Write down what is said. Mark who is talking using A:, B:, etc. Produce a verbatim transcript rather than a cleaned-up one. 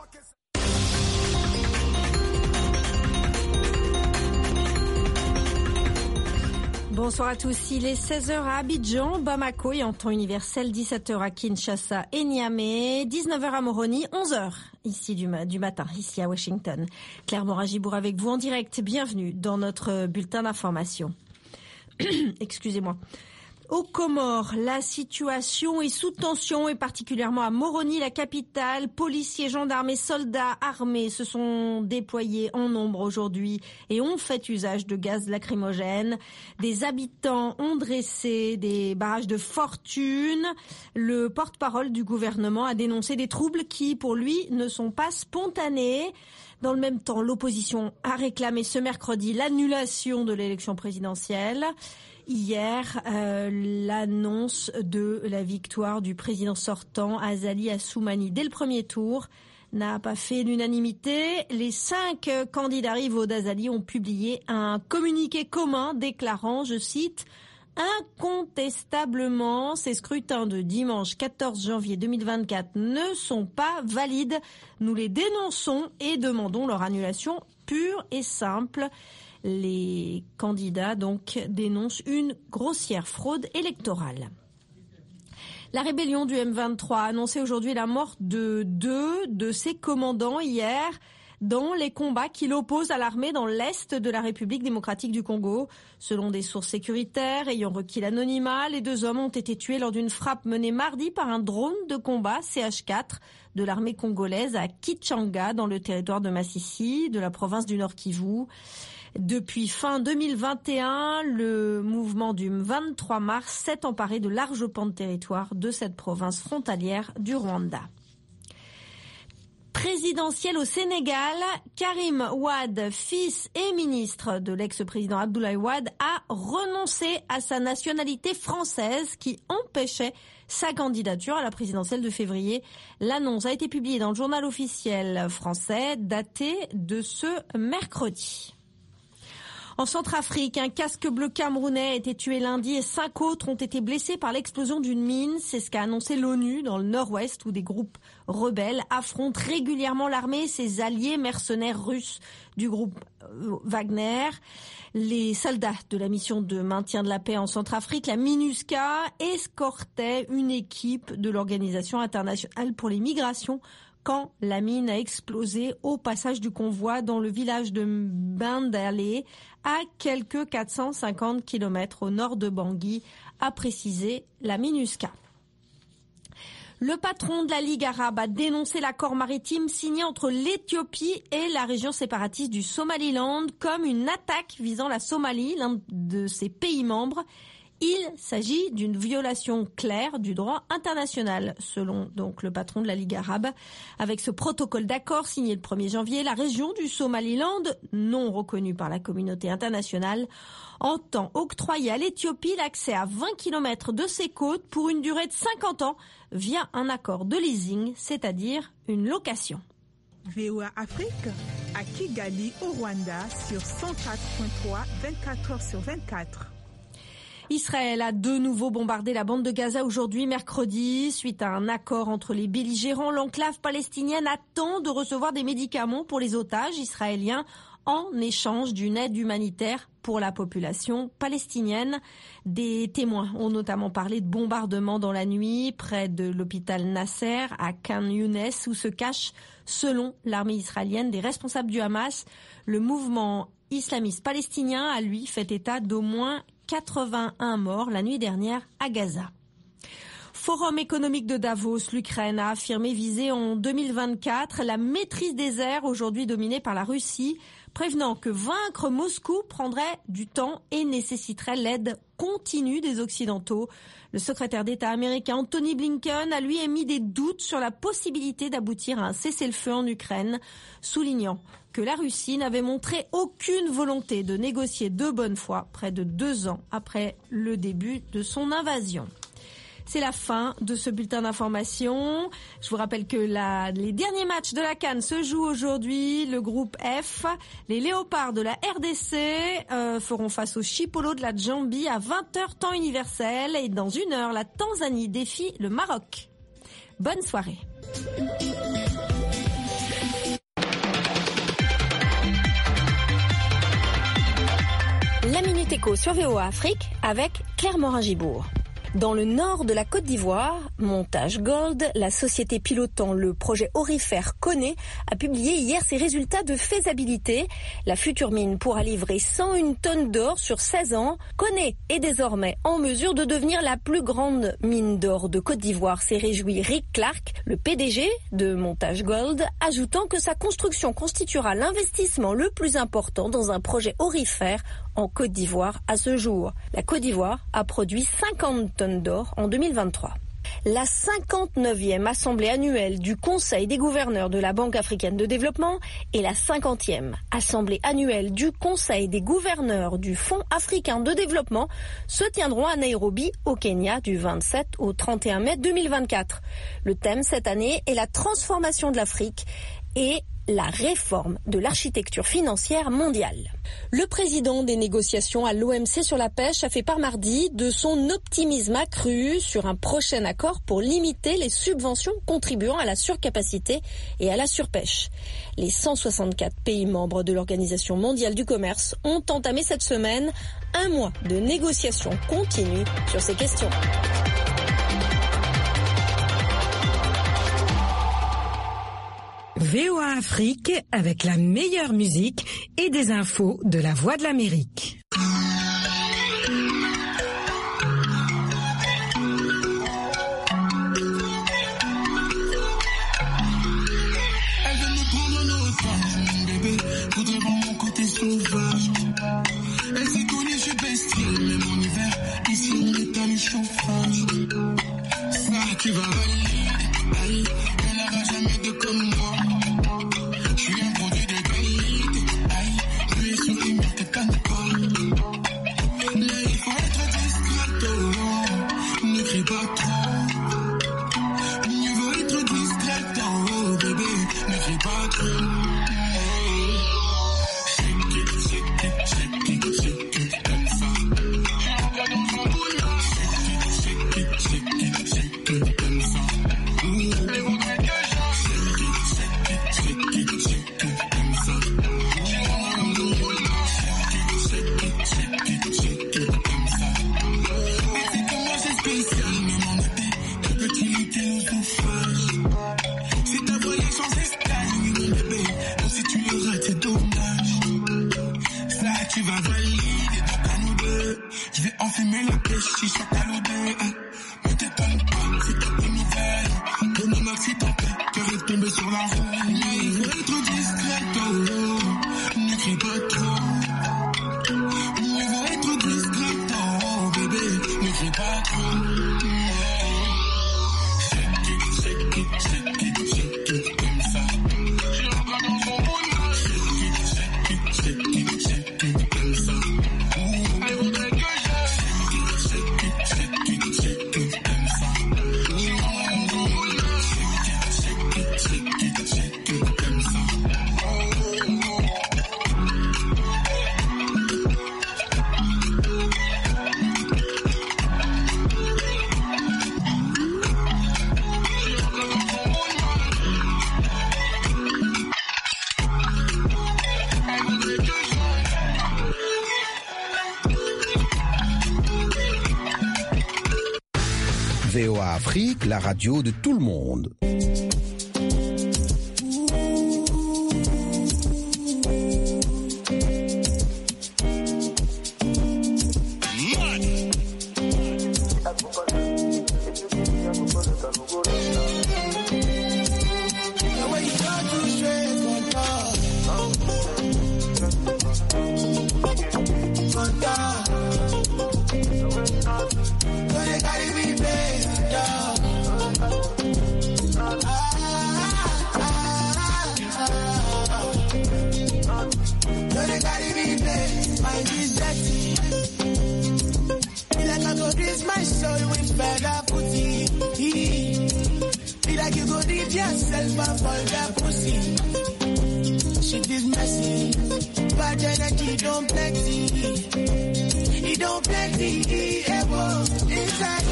A: Bonsoir à tous, il est seize heures à Abidjan, Bamako et en temps universel, dix-sept heures à Kinshasa et Niamey, dix-neuf heures à Moroni, onze heures ici du, ma- du matin, ici à Washington. Claire Moragibourg avec vous en direct, bienvenue dans notre bulletin d'information. Excusez-moi. Aux Comores, la situation est sous tension et particulièrement à Moroni, la capitale. Policiers, gendarmes et soldats armés se sont déployés en nombre aujourd'hui et ont fait usage de gaz lacrymogène. Des habitants ont dressé des barrages de fortune. Le porte-parole du gouvernement a dénoncé des troubles qui, pour lui, ne sont pas spontanés. Dans le même temps, l'opposition a réclamé ce mercredi l'annulation de l'élection présidentielle. Hier, euh, l'annonce de la victoire du président sortant, Azali Assoumani, dès le premier tour, n'a pas fait l'unanimité. Les cinq candidats rivaux d'Azali ont publié un communiqué commun déclarant, je cite, « Incontestablement, ces scrutins de dimanche quatorze janvier deux mille vingt-quatre ne sont pas valides. Nous les dénonçons et demandons leur annulation pure et simple. » Les candidats donc dénoncent une grossière fraude électorale. La rébellion du M vingt-trois a annoncé aujourd'hui la mort de deux de ses commandants hier dans les combats qui l'opposent à l'armée dans l'est de la République démocratique du Congo. Selon des sources sécuritaires ayant requis l'anonymat, les deux hommes ont été tués lors d'une frappe menée mardi par un drone de combat C H quatre de l'armée congolaise à Kichanga dans le territoire de Masisi, de la province du Nord Kivu. Depuis fin deux mille vingt et un, le mouvement du vingt-trois mars s'est emparé de larges pans de territoire de cette province frontalière du Rwanda. Présidentielle au Sénégal, Karim Wade, fils et ministre de l'ex-président Abdoulaye Wade, a renoncé à sa nationalité française qui empêchait sa candidature à la présidentielle de février. L'annonce a été publiée dans le journal officiel français daté de ce mercredi. En Centrafrique, un casque bleu camerounais a été tué lundi et cinq autres ont été blessés par l'explosion d'une mine. C'est ce qu'a annoncé l'ONU dans le nord-ouest où des groupes rebelles affrontent régulièrement l'armée et ses alliés mercenaires russes du groupe Wagner. Les soldats de la mission de maintien de la paix en Centrafrique, la MINUSCA, escortaient une équipe de l'Organisation internationale pour les migrations quand la mine a explosé au passage du convoi dans le village de Mbandalé, à quelques quatre cent cinquante kilomètres au nord de Bangui, a précisé la MINUSCA. Le patron de la Ligue arabe a dénoncé l'accord maritime signé entre l'Éthiopie et la région séparatiste du Somaliland comme une attaque visant la Somalie, l'un de ses pays membres. Il s'agit d'une violation claire du droit international, selon donc le patron de la Ligue arabe. Avec ce protocole d'accord signé le premier janvier, la région du Somaliland, non reconnue par la communauté internationale, entend octroyer à l'Éthiopie l'accès à vingt kilomètres de ses côtes pour une durée de cinquante ans via un accord de leasing, c'est-à-dire une location.
B: V O A Afrique à Kigali au Rwanda sur cent quatre virgule trois, vingt-quatre heures sur vingt-quatre.
A: Israël a de nouveau bombardé la bande de Gaza aujourd'hui, mercredi. Suite à un accord entre les belligérants, l'enclave palestinienne attend de recevoir des médicaments pour les otages israéliens en échange d'une aide humanitaire pour la population palestinienne. Des témoins ont notamment parlé de bombardements dans la nuit près de l'hôpital Nasser à Khan Younes où se cachent, selon l'armée israélienne, des responsables du Hamas. Le mouvement islamiste palestinien a, lui, fait état d'au moins quatre-vingt-un morts la nuit dernière à Gaza. Forum économique de Davos, l'Ukraine a affirmé viser en deux mille vingt-quatre la maîtrise des airs, aujourd'hui dominée par la Russie, prévenant que vaincre Moscou prendrait du temps et nécessiterait l'aide continue des Occidentaux. Le secrétaire d'État américain Antony Blinken a lui émis des doutes sur la possibilité d'aboutir à un cessez-le-feu en Ukraine, soulignant que la Russie n'avait montré aucune volonté de négocier de bonne foi près de deux ans après le début de son invasion. C'est la fin de ce bulletin d'information. Je vous rappelle que la, les derniers matchs de la CAN se jouent aujourd'hui. Le groupe F, les Léopards de la R D C euh, feront face aux Chipolos de la Zambie à vingt heures temps universel. Et dans une heure, la Tanzanie défie le Maroc. Bonne soirée. Écho sur V O A Afrique avec Claire Morin-Gibourg. Dans le nord de la Côte d'Ivoire, Montage Gold, la société pilotant le projet aurifère Koné, a publié hier ses résultats de faisabilité. La future mine pourra livrer cent une tonnes d'or sur seize ans. Koné est désormais en mesure de devenir la plus grande mine d'or de Côte d'Ivoire, s'est réjoui Rick Clark, le P D G de Montage Gold, ajoutant que sa construction constituera l'investissement le plus important dans un projet aurifère en Côte d'Ivoire à ce jour. La Côte d'Ivoire a produit cinquante tonnes d'or en deux mille vingt-trois. La cinquante-neuvième assemblée annuelle du Conseil des gouverneurs de la Banque africaine de développement et la cinquantième assemblée annuelle du Conseil des gouverneurs du Fonds africain de développement se tiendront à Nairobi, au Kenya, du vingt-sept au trente et un mai deux mille vingt-quatre. Le thème cette année est la transformation de l'Afrique et la réforme de l'architecture financière mondiale. Le président des négociations à l'O M C sur la pêche a fait part mardi de son optimisme accru sur un prochain accord pour limiter les subventions contribuant à la surcapacité et à la surpêche. Les cent soixante-quatre pays membres de l'Organisation mondiale du commerce ont entamé cette semaine un mois de négociations continues sur ces questions.
C: V O A Afrique avec la meilleure musique et des infos de la Voix de l'Amérique.
D: Elle veut nous prendre nos otages, mon bébé, voudrait voir mon côté sauvage. Elle s'est connue, je suis bestial, même en hiver, ici on est à le chauffage. Ça, tu vas valider, aïe, elle n'aura jamais de comme moi. Je suis un produit de qualité, aïe, je suis sur les murs que t'as pas. Là, il faut être discret, ne crie pas trop. Mieux vaut être discret, oh bébé, ne crie pas trop. Shake it, shake it, shake it, shake it, comme ça. Je regarde dans son boulot. Shake it, shake it, shake it, shake it, comme ça. Elle voudrait que tu vas valider, donc à nous deux. Je vais enfumer la pêche, si je suis calodé. Ne t'étonne pas, si t'as des nouvelles. Que mon maxi tempête, cœur est tombé sur la roue. Il faut être discret, oh, ne crie pas trop. Il faut être discret, oh, bébé, ne crie pas trop. Shake it, shake it, shake it, shake it, comme ça. Je regarde dans son boulot. Shake it, shake it, shake it, shake it. Elle voudrait que je shake it, shake it, shake it, shake it, comme ça. Shake it, shake it, shake it, comme ça.
E: V O A Afrique, la radio de tout le monde.
D: Don't plenty, it don't plenty, it won't, inside